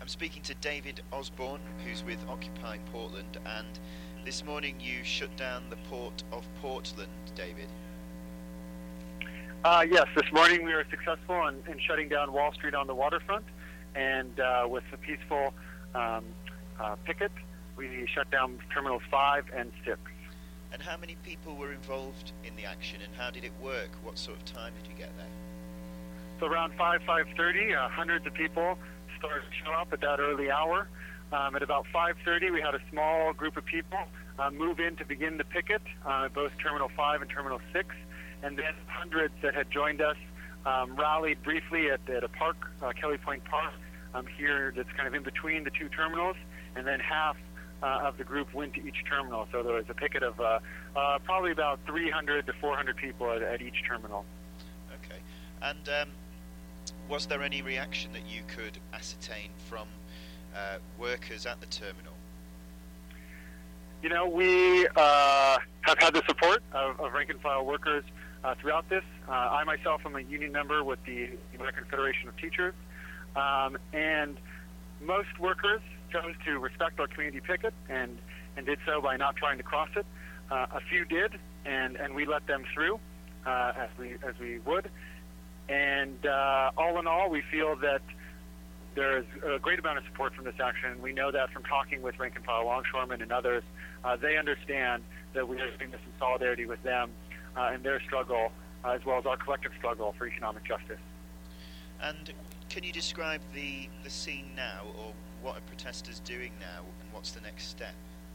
I'm speaking to David Osborne, who's with Occupy Portland, and this morning you shut down the port of Portland, David. Yes, this morning we were successful in shutting down Wall Street on the waterfront, and with a peaceful picket, we shut down Terminals 5 and 6. And how many people were involved in the action, and how did it work? What sort of time did you get there? So around 5:30, hundreds of people started to show up at that early hour. At about 5:30, we had a small group of people move in to begin the picket at both Terminal 5 and Terminal 6, and then hundreds that had joined us rallied briefly at a park, Kelly Point Park, here that's kind of in between the two terminals, and then half of the group went to each terminal. So there was a picket of probably about 300 to 400 people at each terminal. Okay. And was there any reaction that you could ascertain from workers at the terminal? You know, we have had the support of rank-and-file workers throughout this. I myself am a union member with the American Federation of Teachers, and most workers chose to respect our community picket and did so by not trying to cross it. A few did, and we let them through as we would. And all in all, we feel that there's a great amount of support from this action. We know that from talking with rank-and-file longshoremen and others. They understand that we are doing this in solidarity with them and their struggle, as well as our collective struggle for economic justice. And can you describe the scene now, or what are protesters doing now, and what's the next step?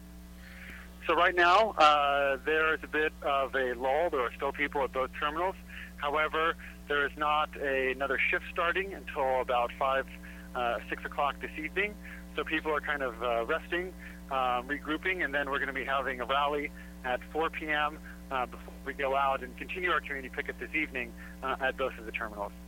So right now, there is a bit of a lull. There are still people at both terminals. However, there is not another shift starting until about 6 o'clock this evening. So people are kind of resting, regrouping, and then we're going to be having a rally at 4 p.m. Before we go out and continue our community picket this evening at both of the terminals.